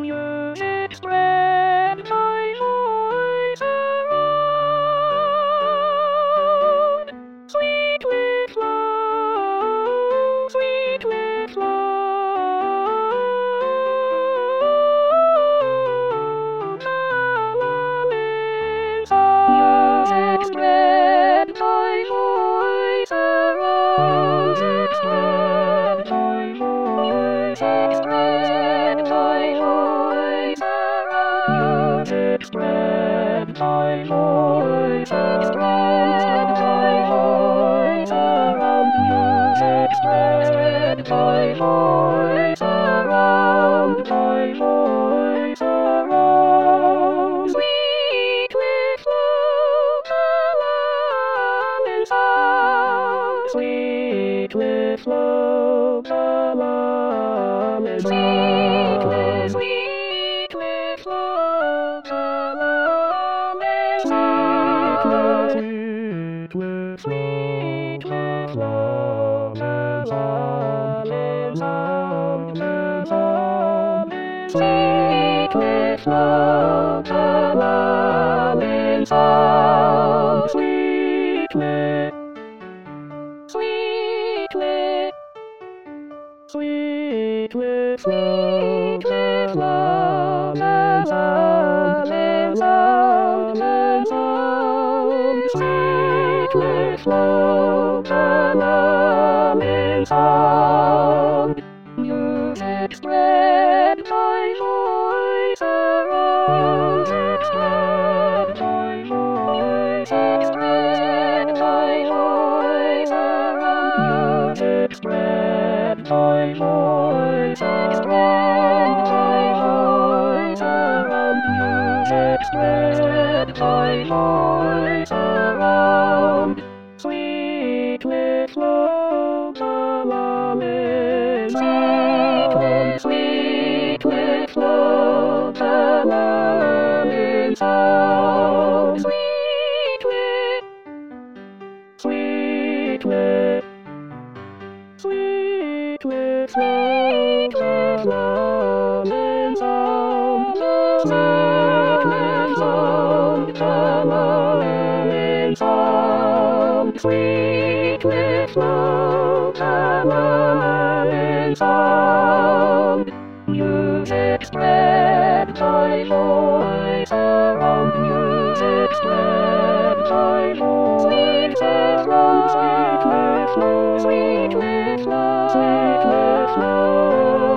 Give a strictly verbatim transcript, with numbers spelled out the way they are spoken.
Music spread my voice around. Sweet with love, sweet with love. Music spread my voice around. Music spread my voice spread my voice around. Music spread my voice spread my voice around. Music spread my voice around. My voice around. Sweet with love, the lamb is found. Sweet with love, the lamb is found. Sweet with love, the lamb is found. Sweet with sweet with love, the lamb is found. Sweet with love, the lamb is found. Sweet with, sweet with, sweet with love, the lamb is found. Is found, is found. Sweet with love, the lamb is found. Music spread my voice around. Music spread my voice spread my voice around. Music spread my voice spread my voice around. Music spread my voice around. Sweet with love, the lamb is found. Sweet with love, the lamb is found. Sweet with, sweet with, sweet with love, the lamb is found. Sweet with love, the lamb is found. Sweet with love, the lamb is found. Music spread my voice around. Music spread my voice. Sweet with love, sweet with love, sweet with love, sweet with love.